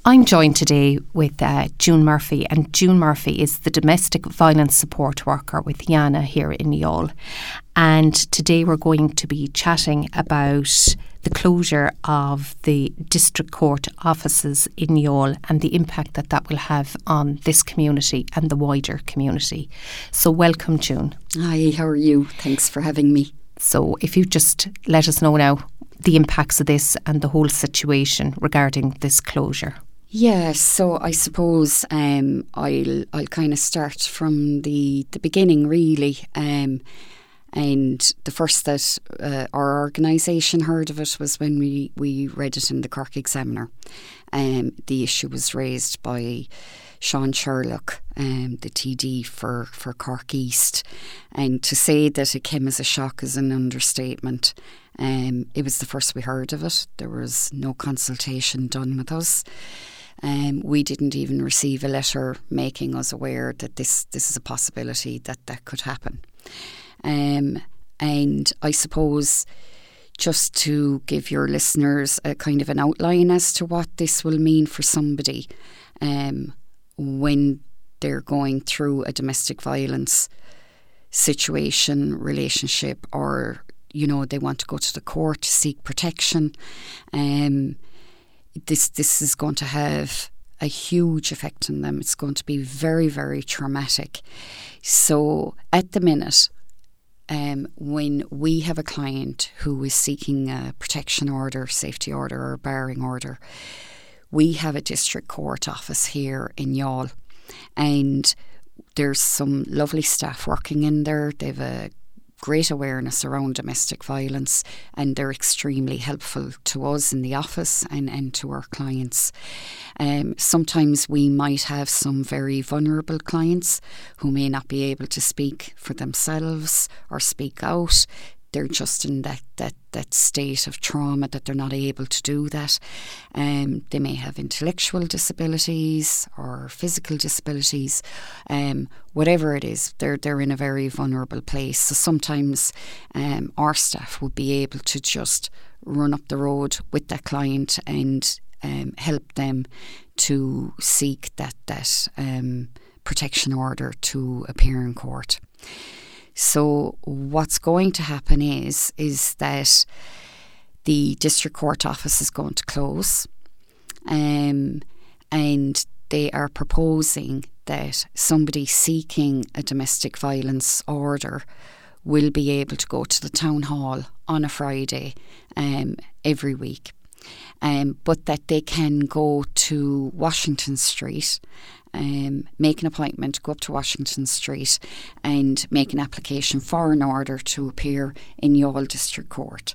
I'm joined today with June Murphy, and June Murphy is the domestic violence support worker with Yana here in Youghal. And today we're going to be chatting about the closure of the district court offices in Youghal and the impact that that will have on this community and the wider community. So welcome, June. Hi, how are you? Thanks for having me. So if you just let us know now the impacts of this and the whole situation regarding this closure. Yeah, so I suppose I'll kind of start from the beginning, really. And the first that our organisation heard of it was when we read it in the Cork Examiner. The issue was raised by Sean Sherlock, the TD for Cork East. And to say that it came as a shock is an understatement. It was the first we heard of it. There was no consultation done with us. We didn't even receive a letter making us aware that this is a possibility that could happen. And I suppose just to give your listeners a kind of an outline as to what this will mean for somebody when they're going through a domestic violence situation, relationship, or, you know, they want to go to the court to seek protection. This is going to have a huge effect on them. It's going to be very, very traumatic. So at the minute, when we have a client who is seeking a protection order, safety order or barring order, we have a district court office here in Youghal, and there's some lovely staff working in there. They've a great awareness around domestic violence, and they're extremely helpful to us in the office and to our clients. Sometimes we might have some very vulnerable clients who may not be able to speak for themselves or speak out. They're just in that state of trauma that they're not able to do that. They may have intellectual disabilities or physical disabilities. Whatever it is, they're in a very vulnerable place. So sometimes our staff would be able to just run up the road with that client and help them to seek that protection order to appear in court. So what's going to happen is that the district court office is going to close, and they are proposing that somebody seeking a domestic violence order will be able to go to the town hall on a Friday every week, but that they can go to Washington Street, make an appointment, go up to Washington Street and make an application for an order to appear in Youghal District Court,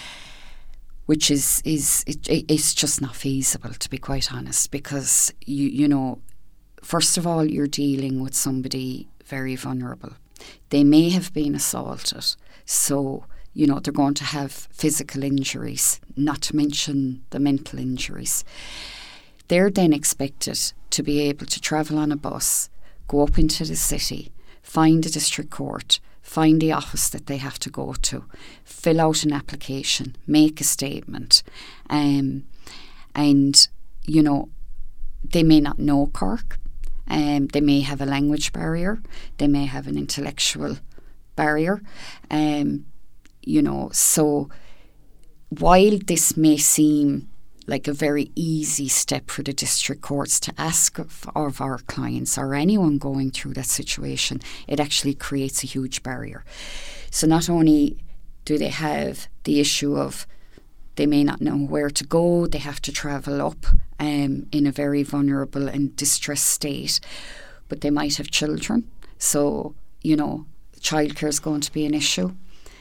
which is just not feasible, to be quite honest, because you know, first of all, you're dealing with somebody very vulnerable. They may have been assaulted, so you know they're going to have physical injuries, not to mention the mental injuries. They're then expected to be able to travel on a bus, go up into the city, find a district court, find the office that they have to go to, fill out an application, make a statement. And, you know, they may not know Cork. They may have a language barrier. They may have an intellectual barrier. You know, so while this may seem like a very easy step for the district courts to ask of our clients or anyone going through that situation, it actually creates a huge barrier. So not only do they have the issue of they may not know where to go, they have to travel up in a very vulnerable and distressed state, but they might have children. So, you know, childcare is going to be an issue.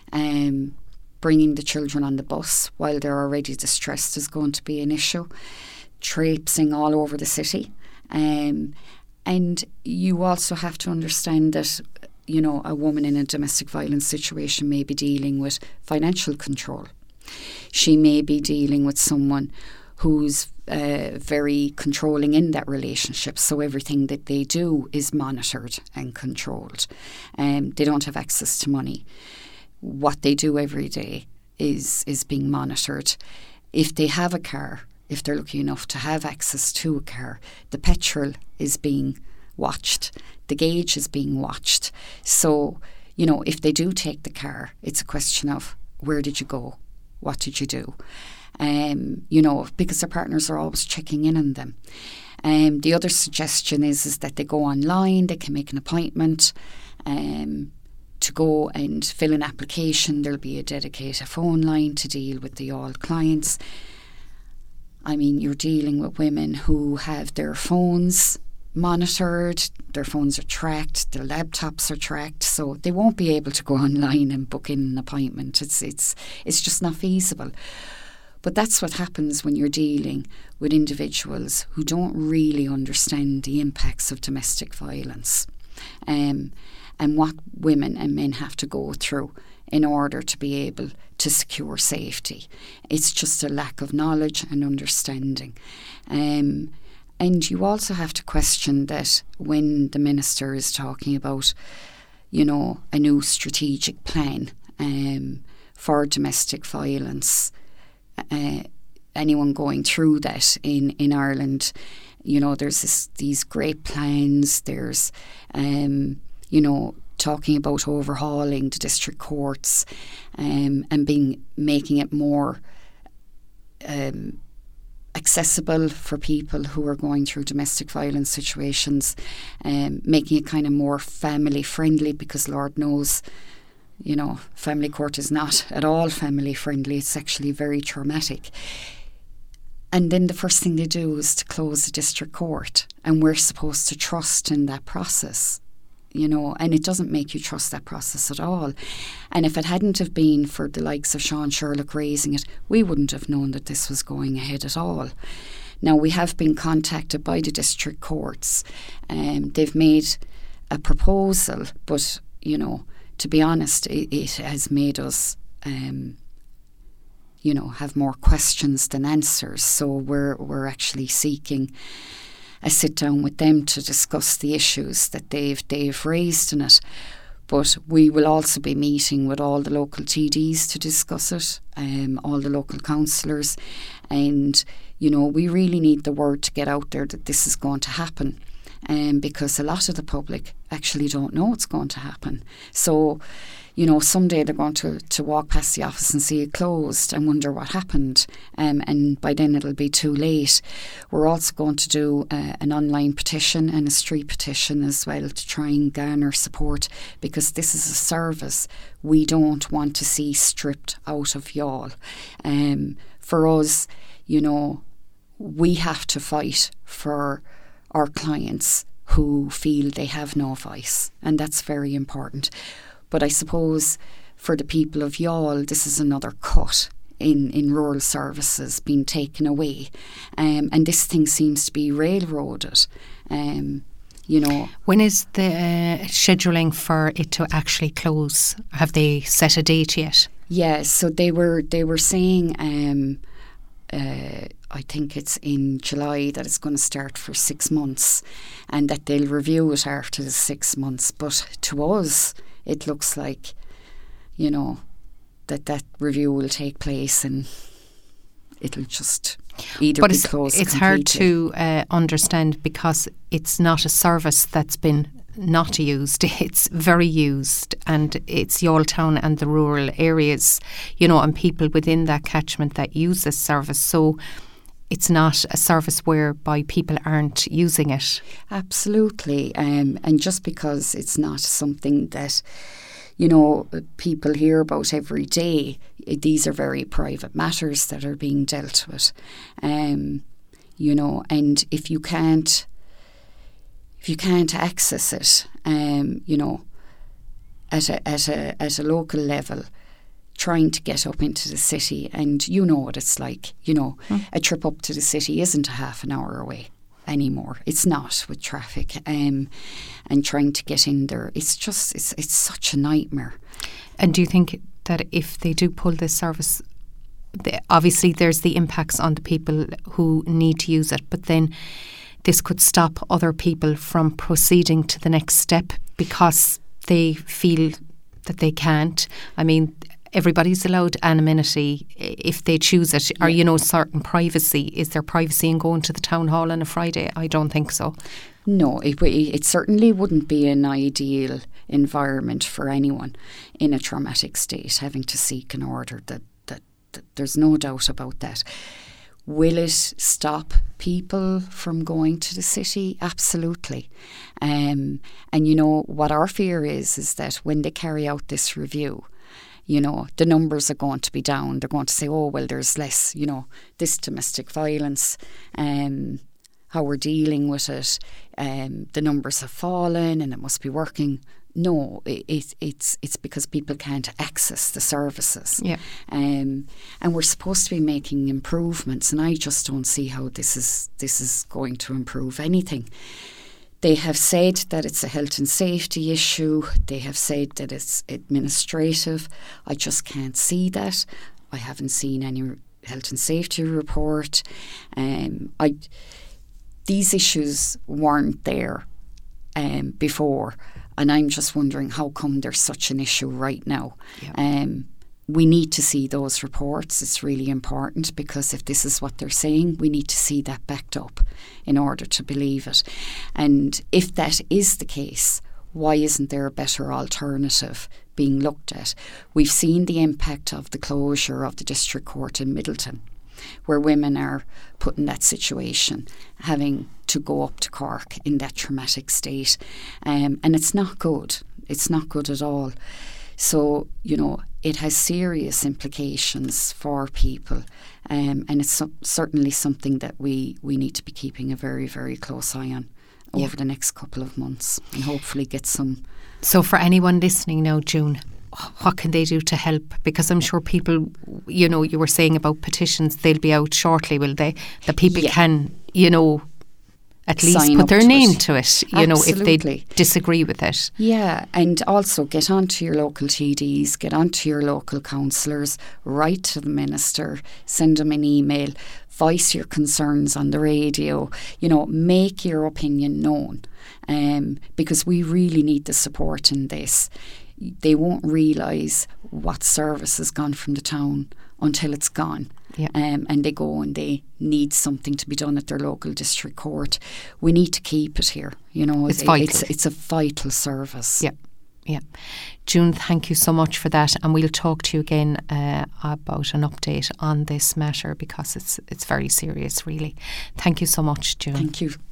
Bringing the children on the bus while they're already distressed is going to be an issue. Traipsing all over the city. And you also have to understand that, you know, a woman in a domestic violence situation may be dealing with financial control. She may be dealing with someone who's very controlling in that relationship. So everything that they do is monitored and controlled. They don't have access to money. What they do every day is being monitored. If they have a car, if they're lucky enough to have access to a car. The petrol is being watched. The gauge is being watched. So, if they do take the car, it's a question of where did you go? What did you do? Because their partners are always checking in on them. The other suggestion is that they go online, they can make an appointment to go and fill an application. There'll be a dedicated phone line to deal with the Youghal clients. I mean, you're dealing with women who have their phones monitored, their phones are tracked, their laptops are tracked, so they won't be able to go online and book in an appointment. It's just not feasible. But that's what happens when you're dealing with individuals who don't really understand the impacts of domestic violence, and what women and men have to go through in order to be able to secure safety. It's just a lack of knowledge and understanding. And you also have to question that when the minister is talking about, a new strategic plan for domestic violence, anyone going through that in Ireland, there's these great plans. There's, talking about overhauling the district courts and making it more accessible for people who are going through domestic violence situations, making it kind of more family friendly, because Lord knows, family court is not at all family friendly. It's actually very traumatic. And then the first thing they do is to close the district court, and we're supposed to trust in that process, and it doesn't make you trust that process at all. And if it hadn't have been for the likes of Sean Sherlock raising it, we wouldn't have known that this was going ahead at all. Now, we have been contacted by the district courts, and they've made a proposal, but, to be honest, it has made us, have more questions than answers. So we're actually seeking a sit down with them to discuss the issues that they've raised in it. But we will also be meeting with all the local TDs to discuss it, all the local councillors, and we really need the word to get out there that this is going to happen, because a lot of the public actually don't know it's going to happen. So, someday they're going to walk past the office and see it closed and wonder what happened, and by then it'll be too late. We're also going to do an online petition and a street petition as well to try and garner support, because this is a service we don't want to see stripped out of Youghal. For us, we have to fight for our clients who feel they have no voice, and that's very important. But I suppose for the people of Youghal, this is another cut in rural services being taken away. And this thing seems to be railroaded. When is the scheduling for it to actually close? Have they set a date yet? Yeah, so they were saying, I think it's in July, that it's going to start for 6 months, and that they'll review it after the 6 months. But to us, it looks like, that review will take place and it'll just either be closed. It's hard to understand, because it's not a service that's been not used. It's very used, and it's Youghal Town and the rural areas, and people within that catchment that use this service. So it's not a service whereby people aren't using it. Absolutely. And just because it's not something that, people hear about every day, these are very private matters that are being dealt with. And if you can't access it, at a local level, trying to get up into the city, and what it's like, a trip up to the city isn't a half an hour away anymore. It's not, with traffic, and trying to get in there. It's just, it's such a nightmare. And do you think that if they do pull this service, obviously there's the impacts on the people who need to use it, but then this could stop other people from proceeding to the next step because they feel that they can't? I mean, everybody's allowed anonymity if they choose it, or certain privacy. Is there privacy in going to the town hall on a Friday? I don't think so. No, it certainly wouldn't be an ideal environment for anyone in a traumatic state having to seek an order. That there's no doubt about that. Will it stop people from going to the city? Absolutely. And what our fear is that when they carry out this review, the numbers are going to be down. They're going to say, oh, well, there's less, this domestic violence, how we're dealing with it, the numbers have fallen and it must be working. No, it's because people can't access the services. Yeah. And we're supposed to be making improvements, and I just don't see how this is going to improve anything. They have said that it's a health and safety issue. They have said that it's administrative. I just can't see that. I haven't seen any health and safety report. These issues weren't there before. And I'm just wondering how come there's such an issue right now. Yeah. We need to see those reports. It's really important, because if this is what they're saying, we need to see that backed up in order to believe it. And if that is the case, why isn't there a better alternative being looked at? We've seen the impact of the closure of the district court in Middleton, where women are put in that situation, having to go up to Cork in that traumatic state. And it's not good. It's not good at all. So, it has serious implications for people. And it's certainly something that we need to be keeping a very, very close eye on over the next couple of months, and hopefully get some. So for anyone listening now, June, what can they do to help? Because I'm sure people, you were saying about petitions, they'll be out shortly, will they? That people can, at least sign put up their to name it. to it, Absolutely. if they disagree with it. Yeah, and also get onto your local TDs, get onto your local councillors, write to the minister, send them an email, voice your concerns on the radio, make your opinion known, because we really need the support in this. They won't realise what service has gone from the town until it's gone. Yeah. And they go and they need something to be done at their local district court. We need to keep it here. It's vital. It's a vital service. Yeah. Yeah. June, thank you so much for that, and we'll talk to you again about an update on this matter, because it's very serious, really. Thank you so much, June. Thank you.